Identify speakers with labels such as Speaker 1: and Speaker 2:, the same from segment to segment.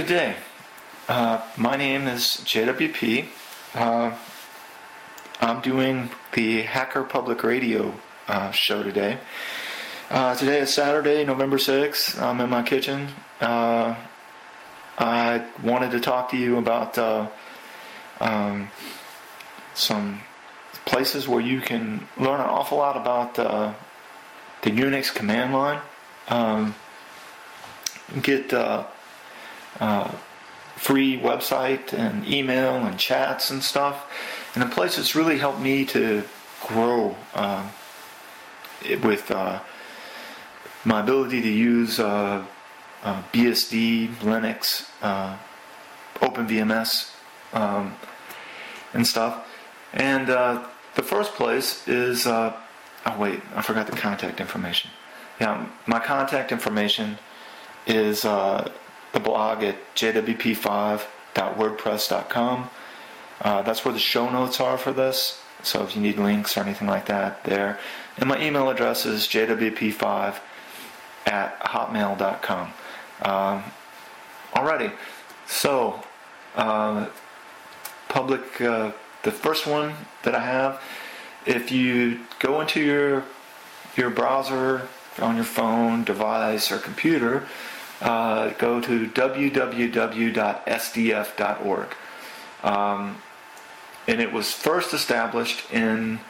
Speaker 1: day. My name is JWP. I'm doing the Hacker Public Radio show today. Today is Saturday, November 6th. I'm in my kitchen. I wanted to talk to you about some places where you can learn an awful lot about the Unix command line. Get free website and email and chats and stuff, and a place that's really helped me to grow with my ability to use BSD, Linux, OpenVMS, and stuff. And the first place is I forgot the contact information. Yeah, my contact information is the blog at jwp5.wordpress.com. That's where the show notes are for this, so if you need links or anything like that, there. And my email address is jwp5@hotmail.com. Alrighty, so the first one that I have, if you go into your browser on your phone, device, or computer, go to www.sdf.org. And it was first established in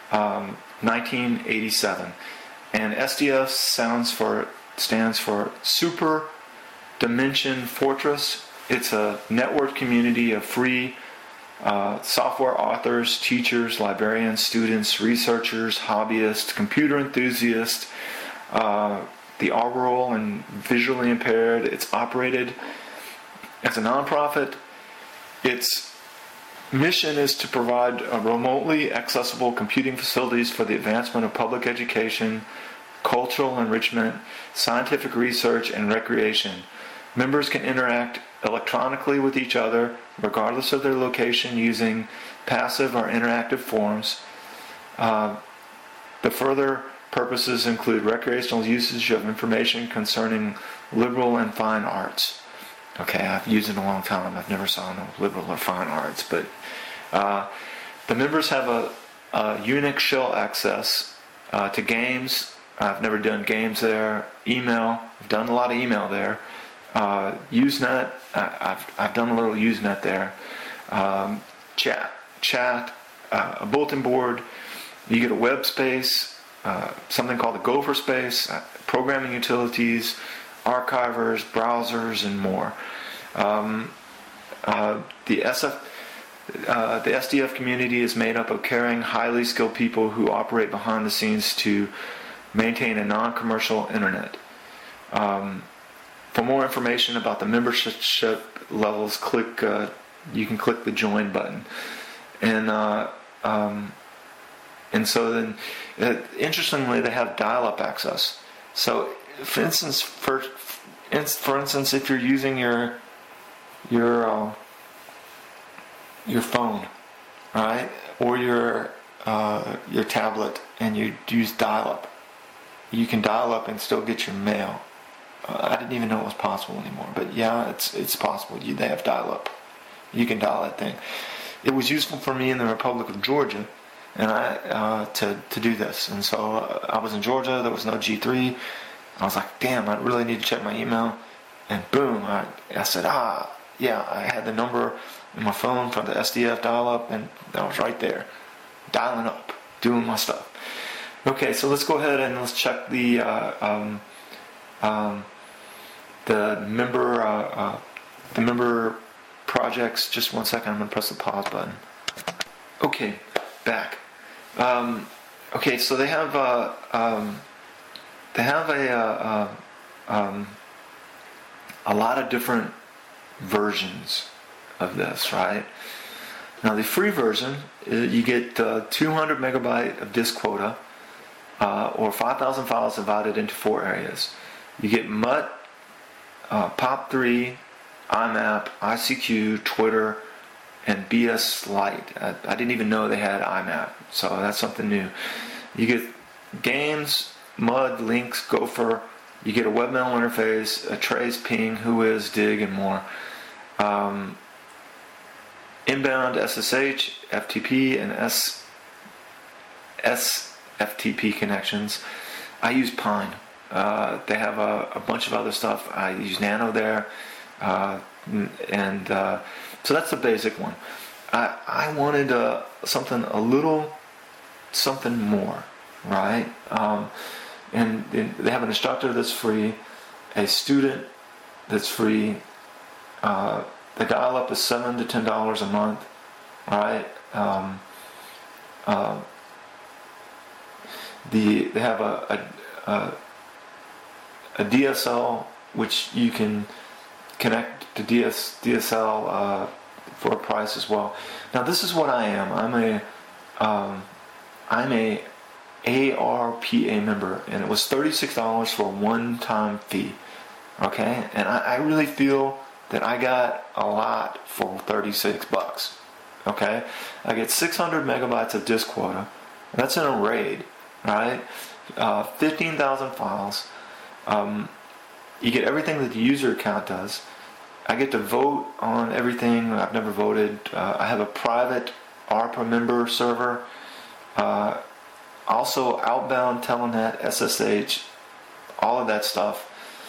Speaker 1: 1987. And SDF stands for Super Dimension Fortress. It's a network community of free software authors, teachers, librarians, students, researchers, hobbyists, computer enthusiasts, the aural and visually impaired. It's operated as a nonprofit. Its mission is to provide remotely accessible computing facilities for the advancement of public education, cultural enrichment, scientific research, and recreation. Members can interact electronically with each other, regardless of their location, using passive or interactive forms. The further purposes include recreational usage of information concerning liberal and fine arts. Okay, I've used it a long time. I've never saw no liberal or fine arts, but the members have a Unix shell access to games. I've never done games there. Email. I've done a lot of email there. Usenet. I've done a little Usenet there. Chat. A bulletin board. You get a web space. Something called the Gopher space. Programming utilities. Archivers, browsers, and more. The SDF community is made up of caring, highly skilled people who operate behind the scenes to maintain a non-commercial internet. For more information about the membership levels, you can click the join button. And so then, interestingly, they have dial-up access. So, for instance, if you're using your phone, right, or your tablet, and you use dial-up, you can dial up and still get your mail. I didn't even know it was possible anymore, but yeah, it's possible. They have dial-up. You can dial that thing. It was useful for me in the Republic of Georgia, and to do this. And so I was in Georgia. There was no G3. I was like, damn, I really need to check my email. And boom, I said, I had the number in my phone for the SDF dial-up, and I was right there, dialing up, doing my stuff. Okay, so let's go ahead and let's check the member projects. Just 1 second, I'm going to press the pause button. Okay, back. Okay, so they have a lot of different versions of this, right? Now, the free version, you get 200 megabyte of disk quota, or 5,000 files divided into 4 areas. You get MUT, POP3, IMAP, ICQ, Twitter, and BS Lite. I didn't even know they had IMAP, so that's something new. You get games, MUD, links, Gopher. You get a webmail interface, a trace, ping, whois, dig, and more. Inbound SSH, FTP, and SFTP connections. I use Pine. They have a bunch of other stuff. I use Nano there, so that's the basic one. I wanted something more, right? And they have an instructor that's free, a student that's free. The dial-up is $7 to $10 a month, right? They have a DSL which you can connect to DSL for a price as well. Now this is what I am. I'm a ARPA member, and it was $36 for a one-time fee. Okay, and I really feel that I got a lot for $36. Okay, I get 600 megabytes of disk quota. That's in a RAID, right? 15,000 files. You get everything that the user account does. I get to vote on everything. I've never voted. I have a private ARPA member server. Also outbound Telenet, SSH, all of that stuff.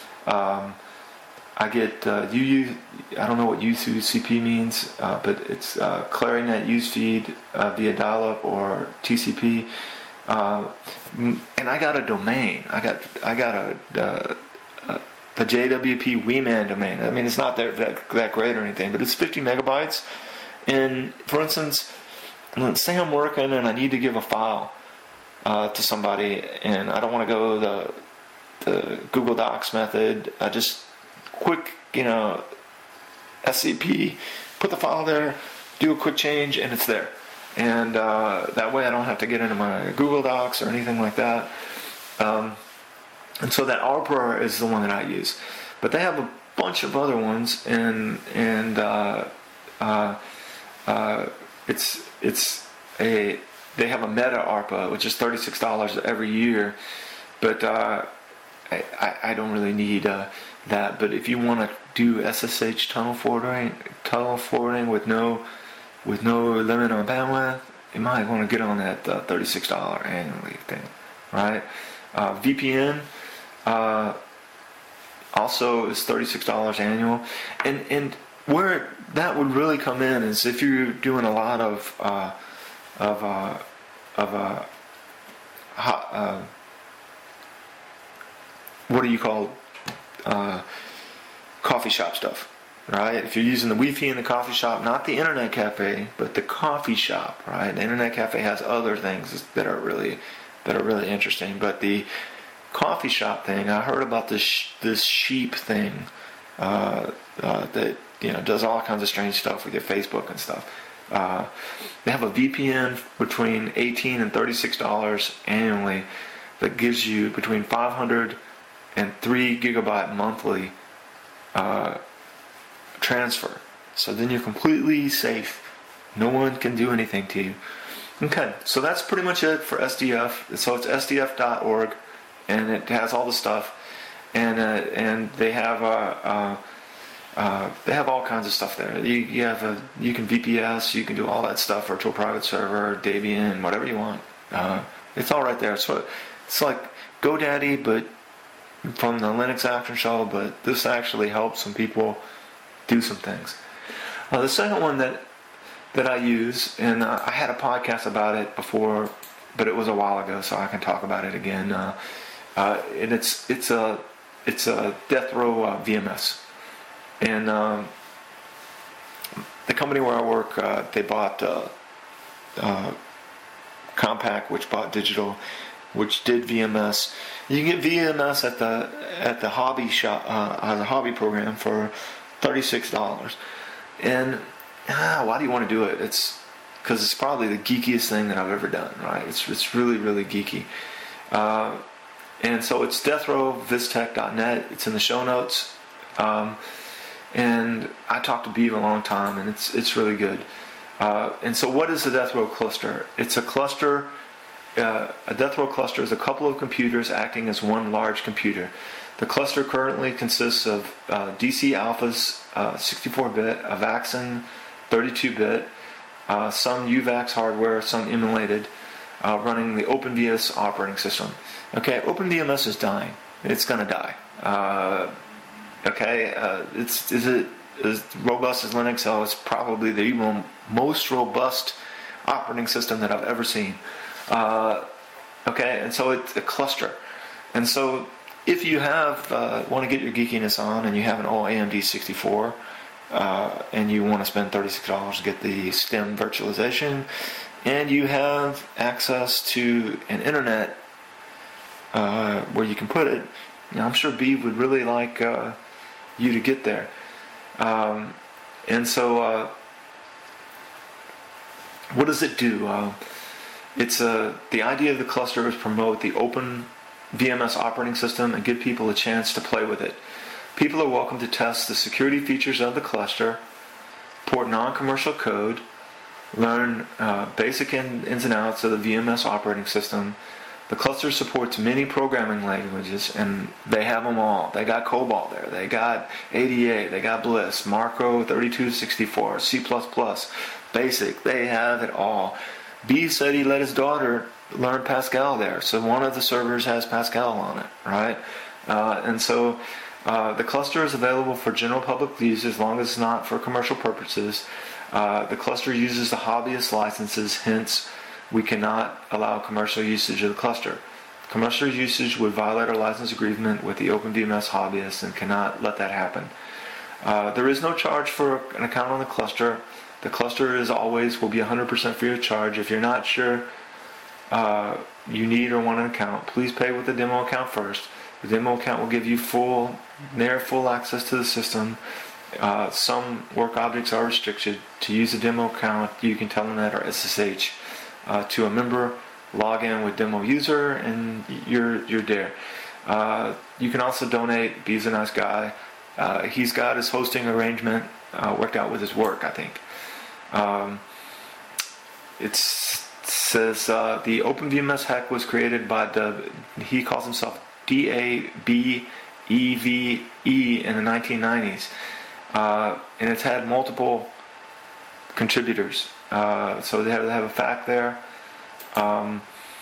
Speaker 1: I get UU. I don't know what UCP means, but it's Clarinet Usefeed via dial-up or TCP. And I got a domain. I got the JWP Wieman domain. I mean, it's not that great or anything, but it's 50 megabytes. And for instance, let's say I'm working and I need to give a file to somebody, and I don't want to go the Google Docs method. I just quick, SCP, put the file there, do a quick change, and it's there. And that way I don't have to get into my Google Docs or anything like that. And so that ARPA is the one that I use. But they have a bunch of other ones, and they have a Meta ARPA, which is $36 every year. But I don't really need that. But if you want to do SSH tunnel forwarding with no limit on bandwidth, you might want to get on that $36 annually thing, right? VPN also is $36 annual, and where that would really come in is if you're doing a lot of what do you call coffee shop stuff, right? If you're using the Wi-Fi in the coffee shop, not the internet cafe, but the coffee shop, right? The internet cafe has other things that are really interesting, but the coffee shop thing, I heard about this sheep thing that does all kinds of strange stuff with your Facebook and stuff. They have a VPN between $18 and $36 annually that gives you between 500 and 3 gigabyte monthly transfer. So then you're completely safe. No one can do anything to you. Okay, so that's pretty much it for SDF. So it's sdf.org, and it has all the stuff, and they have all kinds of stuff there. You can VPS, you can do all that stuff, virtual private server, Debian, whatever you want. It's all right there. So it's like GoDaddy, but from the Linux Action Shell, but this actually helps some people do some things. The second one that I use, and I had a podcast about it before, but it was a while ago, so I can talk about it again. And it's a Death Row VMS, and the company where I work, they bought Compaq, which bought Digital, which did VMS. You can get VMS at the hobby shop, the hobby program for $36. And why do you want to do it? It's because it's probably the geekiest thing that I've ever done, right? It's really, really geeky. And so it's deathrowvistech.net. It's in the show notes. And I talked to Beav a long time, and it's really good. And so what is a Death Row cluster? It's a cluster. A Death Row cluster is a couple of computers acting as one large computer. The cluster currently consists of DC Alphas 64-bit, a Vaxxon 32-bit, some UVax hardware, some emulated, running the OpenVMS operating system. Okay, OpenVMS is dying. It's going to die. Is it as robust as Linux? Oh, it's probably the most robust operating system that I've ever seen. And so it's a cluster. And so if you want to get your geekiness on and you have an old AMD 64 and you want to spend $36 to get the STEM virtualization and you have access to an internet where you can put it, I'm sure Beav would really like you to get there. What does it do? The idea of the cluster is promote the open VMS operating system and give people a chance to play with it. People are welcome to test the security features of the cluster, port non-commercial code, learn basic ins and outs of the VMS operating system. The cluster supports many programming languages, and they have them all. They got COBOL there. They got ADA. They got Bliss, Marco 3264, C++, BASIC. They have it all. B said he let his daughter learn Pascal there, so one of the servers has Pascal on it, right? The cluster is available for general public use as long as it's not for commercial purposes. The cluster uses the hobbyist licenses, hence we cannot allow commercial usage of the cluster. Commercial usage would violate our license agreement with the OpenVMS hobbyists and cannot let that happen. There is no charge for an account on the cluster. The cluster will be 100% free of charge. If you're not sure you need or want an account, please pay with the demo account first. The demo account will give you full access to the system. Some work objects are restricted. To use a demo account, you can Telnet or SSH to a member, log in with demo user, and you're there. You can also donate. Beav's a nice guy. He's got his hosting arrangement worked out with his work, I think. It says the OpenVMS hack was created by he calls himself DABEVE in the 1990s. And it's had multiple contributors. So they have a fact there. How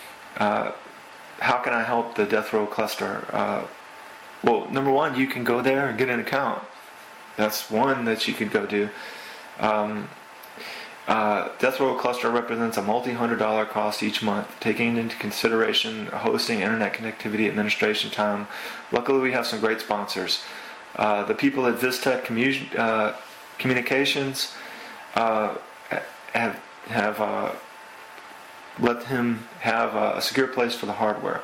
Speaker 1: can I help the Death Row cluster? Well, number one, you can go there and get an account. That's one that you could go do. Death Row cluster represents a multi-$100 cost each month, taking into consideration hosting, internet connectivity, administration time. Luckily, we have some great sponsors. The people at Vistec Communications have let him have a secure place for the hardware.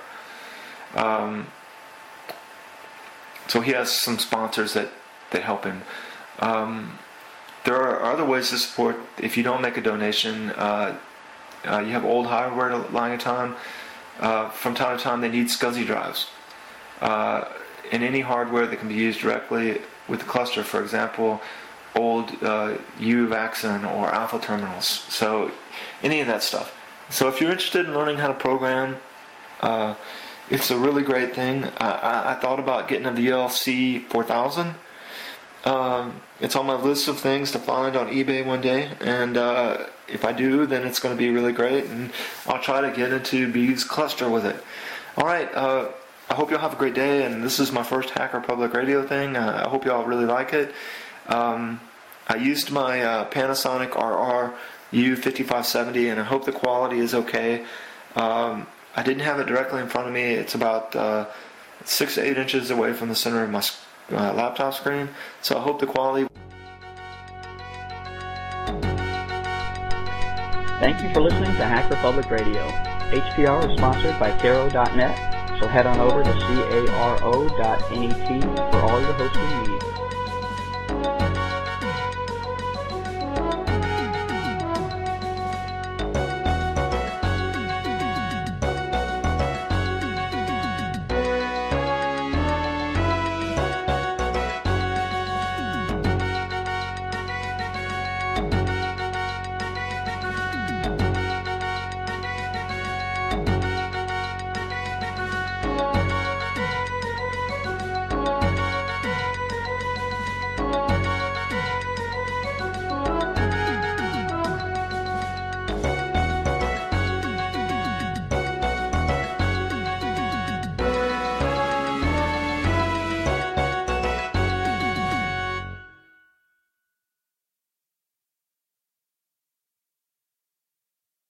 Speaker 1: So he has some sponsors that help him. There are other ways to support. If you don't make a donation, you have old hardware lying at time. From time to time, they need SCSI drives. And any hardware that can be used directly with the cluster, for example, old Vaxxon or Alpha terminals. So any of that stuff. So if you're interested in learning how to program, it's a really great thing. I thought about getting a VLC 4000. It's on my list of things to find on eBay one day, and if I do, then it's going to be really great, and I'll try to get into Beav's cluster with it. Alright, I hope y'all have a great day, and this is my first Hacker Public Radio thing. I hope y'all really like it. I used my Panasonic RR-U5570, and I hope the quality is okay. I didn't have it directly in front of me. It's about 6 to 8 inches away from the center of my laptop screen, so I hope the quality.
Speaker 2: Thank you for listening to Hacker Public Radio. HPR is sponsored by Caro.net, so head on over to caro.net for all your hosting needs.